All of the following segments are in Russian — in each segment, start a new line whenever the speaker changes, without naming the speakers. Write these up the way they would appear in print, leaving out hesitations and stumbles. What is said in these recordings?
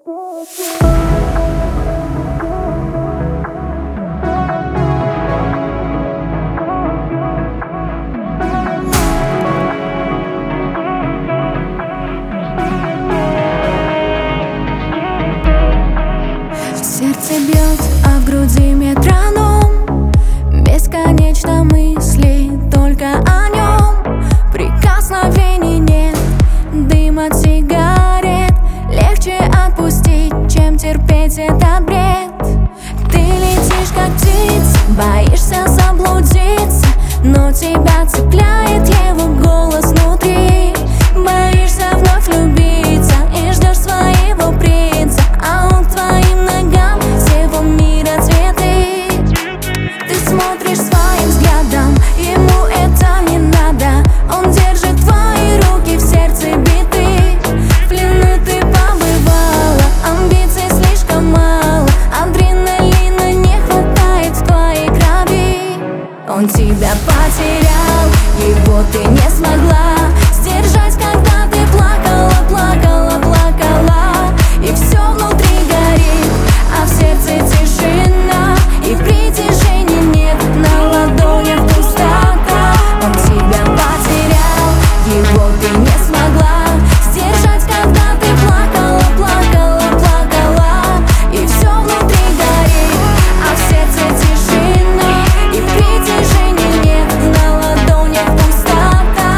Сердце бьет, а в груди метроном. Бесконечно мысли только о нем. Прикосновений нет, дым от сигарет. Легче отпустить, чем терпеть этот бред. Ты летишь как птица, боишься заблудиться, но тебя цепляет его голос внутри. Боишься вновь влюбиться и ждешь своего принца, а он к твоим ногам всего мира цветы. Ты смотришь своим взглядом, ему это не надо. Он держит твои руки в сердце биты. В плену ты побывала, амбиций слишком мало, адреналина не хватает в твоей крови. Он тебя потерял, его ты не смогла сдержать, когда ты плакала, плакала, плакала. И все внутри горит, а в сердце тишина, и притяжения нет, на ладонях пустота. Он тебя потерял, его ты не смогла сдержать, когда ты плакала, плакала, плакала. И все внутри горит, а в сердце тишина, и притяжения нет, на ладонях пустота.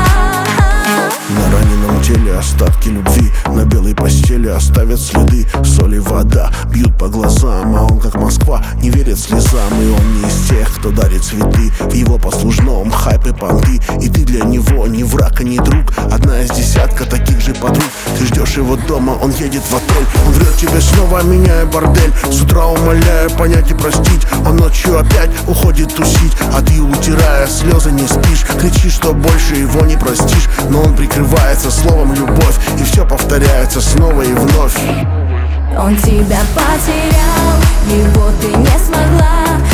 На раненом теле остатки любви, на белой постели оставят следы. Соль и вода бьют по глазам, а он, как Москва, не верит слезам. И он не из тех, кто дарит цветы в его послужном хайп и понты. И ты для него ни враг, и ни друг, одна из десятка таких же подруг. Ты ждешь его дома, он едет в отель, он врет тебе снова, меняя бордель. С утра умоляя понять и простить, он ночью опять уходит тусить. А ты, утирая слезы, не спишь, кричишь, что больше его не простишь. Но он прикрывается словом любовь, и все повторяется снова и вновь.
Он тебя потерял, его ты не смогла